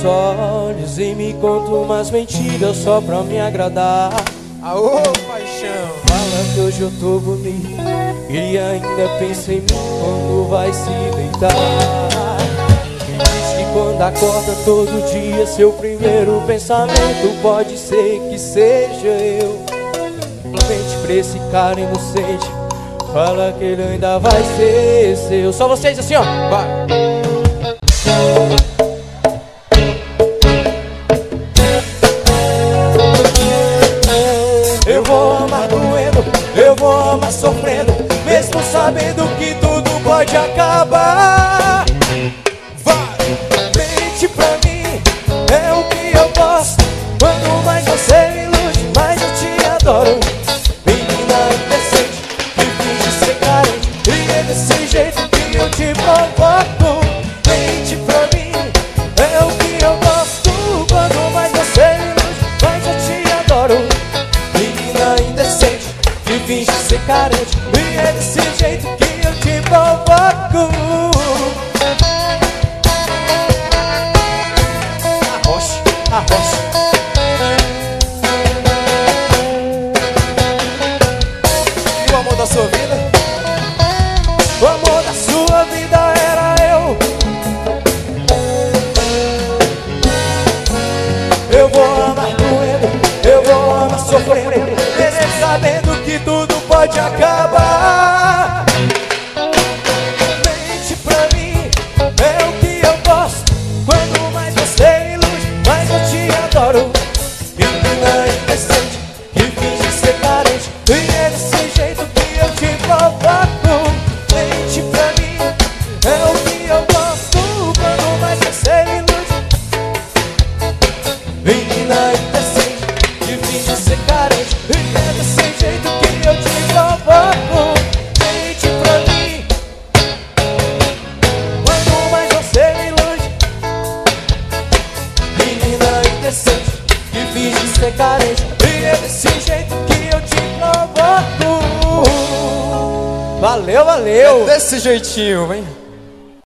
meus olhos e me conta umas mentiras só pra me agradar. Aô, paixão! Fala que hoje eu tô bonito e ainda pensa em mim quando vai se deitar. E diz que quando acorda todo dia seu primeiro pensamento pode ser que seja eu. Mente pra esse cara inocente, fala que ele ainda vai ser seu. Só vocês assim, ó, vai! Eu vou amar doendo, eu vou amar sofrendo, mesmo sabendo que tudo pode acabar. Vai! Mente pra mim, é o que eu gosto. Quanto mais você me ilude, mais eu te adoro. Menina indecente, que finge ser carente, e é desse jeito que eu te provoco. Mente pra mim, é o que eu gosto. Quanto mais você me ilude, mais eu te adoro. Menina indecente, que finge ser carente, e é desse jeito que eu te provoco. Arrocha, arrocha. E o amor da sua vida? O amor da sua vida era eu. Eu vou amar doendo, eu vou amar sofrendo, mesmo sabendo que tudo pode acabar. Mente pra mim, é o que eu gosto. Quanto mais você me ilude, mais eu te adoro. Menina indecente, que finge ser carente, e é desse jeito que eu te provoco. Mente pra mim, é o que eu gosto. Quanto mais você me ilude. Menina indecente, que finge ser carente, e é desse jeito que eu te provoco. Mente pra mim, quanto mais você me ilude. Menina indecente, que finge ser carente, e é desse jeito que eu te provoco. Valeu, valeu! Desse jeitinho, vem.